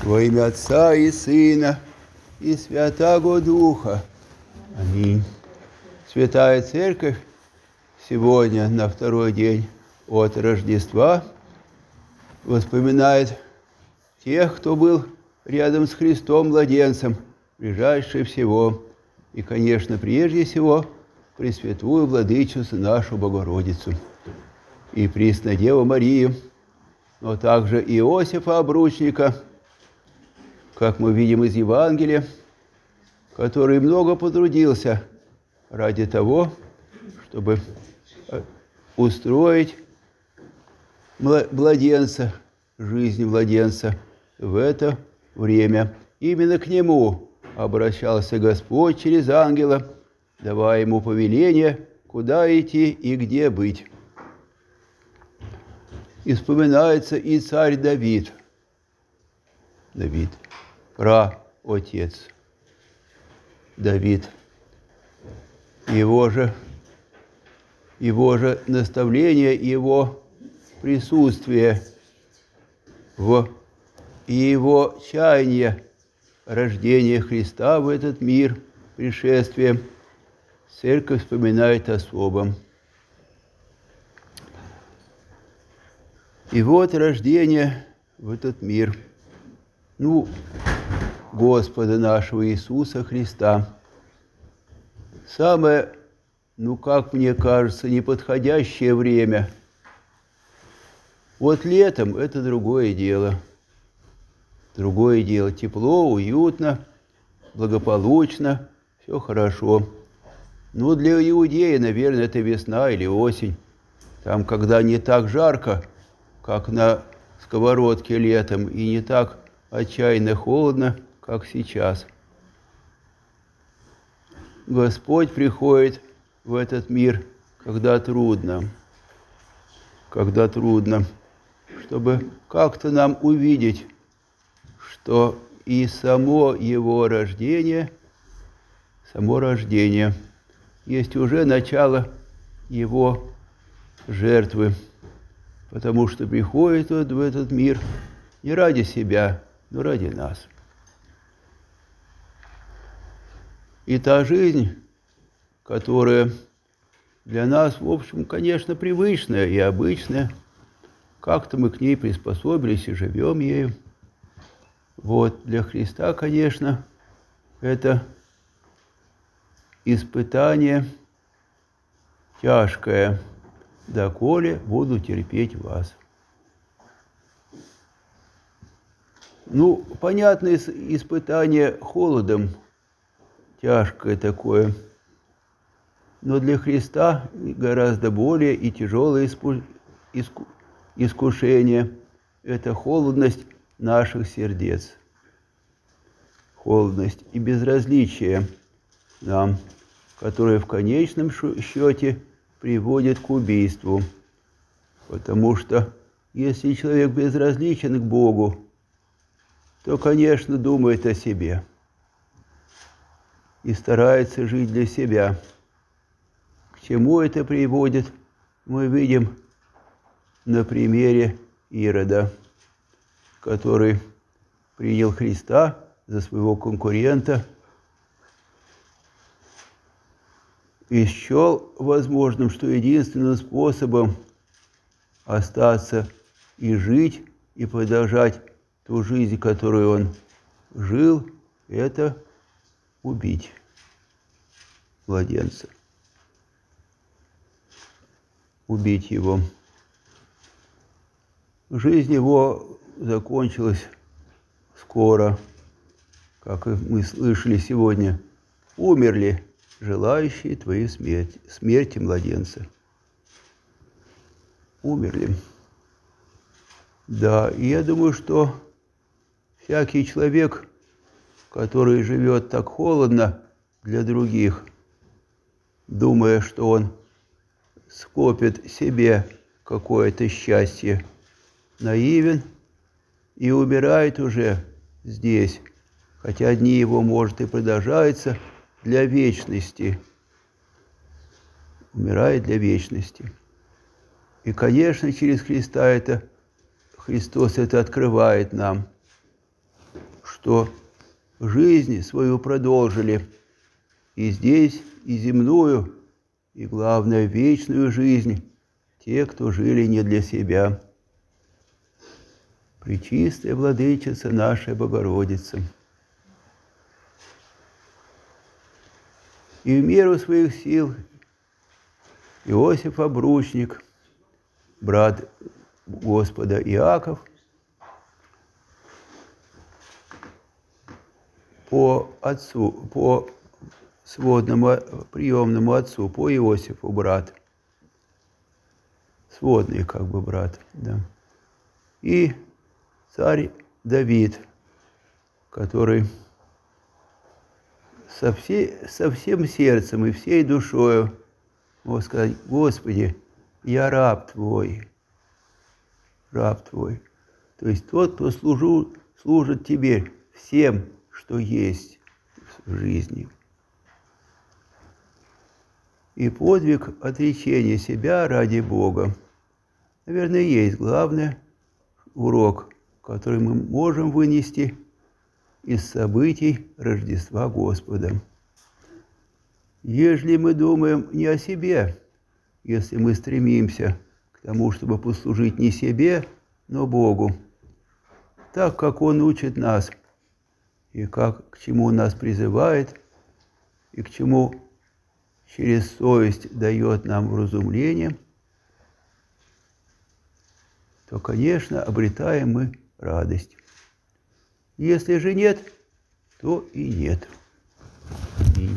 Во имя Отца и Сына и Святаго Духа. Аминь. Святая Церковь сегодня, на второй день от Рождества, вспоминает тех, кто был рядом с Христом младенцем, ближайшее всего, и, конечно, прежде всего, Пресвятую Владычицу нашу Богородицу, и Преснодеву Марию, но также Иосифа Обручника, как мы видим из Евангелия, который много потрудился ради того, чтобы устроить младенца, жизнь младенца в это время. Именно к нему обращался Господь через ангела, давая ему повеление, куда идти и где быть. И вспоминается и царь Давид. Давид, праотец. Давид. Его же наставление, его присутствие и его чаяние рождения Христа в этот мир, пришествие, Церковь вспоминает особо. И вот рождение в этот мир, Господа нашего Иисуса Христа. Самое, как мне кажется, неподходящее время. Вот летом это другое дело. Другое дело. Тепло, уютно, благополучно, все хорошо. Для иудея, наверное, это весна или осень. Там, когда не так жарко, как на сковородке летом, и не так отчаянно холодно, как сейчас. Господь приходит в этот мир, когда трудно, чтобы как-то нам увидеть, что и само Его рождение есть уже начало Его жертвы, потому что приходит Он в этот мир не ради себя, но ради нас. И та жизнь, которая для нас, в общем, конечно, привычная и обычная, как-то мы к ней приспособились и живем ею. Для Христа, конечно, это испытание тяжкое, доколе буду терпеть вас. Понятно, испытание холодом, тяжкое такое, но для Христа гораздо более и тяжелое искушение – это холодность наших сердец, холодность и безразличие нам, которое в конечном счете приводит к убийству. Потому что если человек безразличен к Богу, то, конечно, думает о себе и старается жить для себя. К чему это приводит, мы видим на примере Ирода, который принял Христа за своего конкурента и счел возможным, что единственным способом остаться и жить, и продолжать ту жизнь, которую он жил, это убить младенца. Убить его. Жизнь его закончилась скоро, как мы слышали сегодня. Умерли желающие твоей смерти младенца. Умерли. Да, и я думаю, что всякий человек, который живет так холодно для других, думая, что он скопит себе какое-то счастье, наивен и умирает уже здесь, хотя дни его, может, и продолжаются для вечности. Умирает для вечности. И, конечно, через Христа Христос это открывает нам. что жизнь свою продолжили и здесь, и земную, и, главное, вечную жизнь, те, кто жили не для себя. Пречистая Владычица наша Богородица. И в меру своих сил Иосиф Обручник, брат Господа Иаков, по сводному приемному отцу, по Иосифу брат, сводный как бы брат, да. И царь Давид, который со всем сердцем и всей душою мог сказать: Господи, я раб Твой, раб Твой. То есть тот, кто служит Тебе всем, что есть в жизни. И подвиг отречения себя ради Бога, наверное, есть главный урок, который мы можем вынести из событий Рождества Господа. Ежели мы думаем не о себе, если мы стремимся к тому, чтобы послужить не себе, но Богу, так, как Он учит нас, и к чему нас призывает, и к чему через совесть дает нам вразумление, то, конечно, обретаем мы радость. Если же нет, то и нет. Аминь.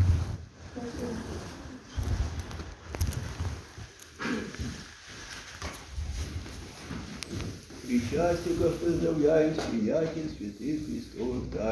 Причастников поздравляем с принятием святых Христовых дар.